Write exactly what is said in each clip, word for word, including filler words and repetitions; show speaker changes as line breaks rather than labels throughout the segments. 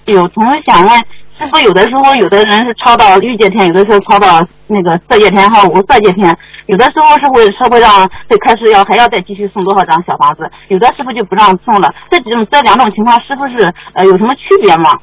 有同学想问师傅，有的时候有的人是抄到欲界天，有的时候抄到那个色界天和无色界天，有的时候是会是会让会开始要还要再继续送多少张小房子，有的师傅就不让送了。这种这两种情况，师傅是呃有什么区别吗？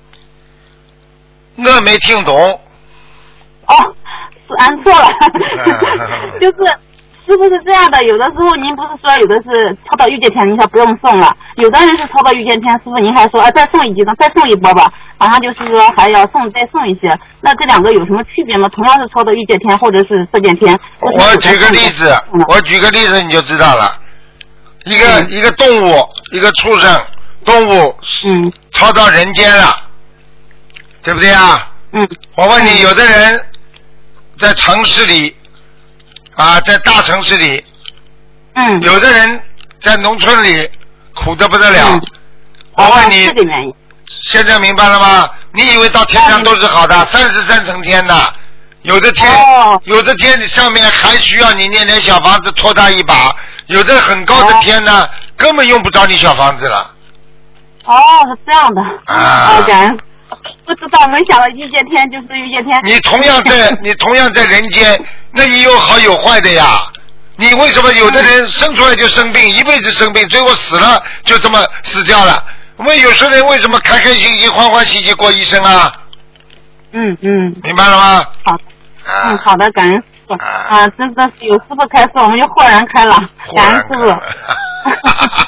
我没听懂。
哦，是按错了，就是师傅是这样的，有的时候您不是说有的是抄到御界天，您说不用送了，有的人是抄到御界天，师傅您还说啊再送一几张，再送一波吧，好像就是说还要送再送一些，那这两个有什么区别吗？同样是抄到御界天或者是色界天。
我举个例子，我举个例子你就知道了，一个、嗯、一个动物，一个畜生动物，嗯，抄到人间了，对不对啊？
嗯，
我问你，有的人在城市里啊，在大城市里，
嗯，
有的人在农村里苦得不得了。嗯、我问你、
哦，
现在明白了吗？你以为到天上都是好的，三十三层天的，有的天、哦、有的天上面还需要你念点小房子拖他一把，有的很高的天呢，哦、根本用不着你小房子了。
哦，是这样的。啊。哦，感恩。不知道，没想到御界天就是御界天。
你同样在，你同样在人间，那你有好有坏的呀。你为什么有的人生出来就生病，一辈子生病，最后死了就这么死掉了？我们有些人为什么开开心心、欢欢喜喜过一生啊？
嗯嗯。
明白了吗？
好。啊、嗯，好的，感恩师傅。啊，真的是有师傅开示，我们就豁然开朗。感恩师傅。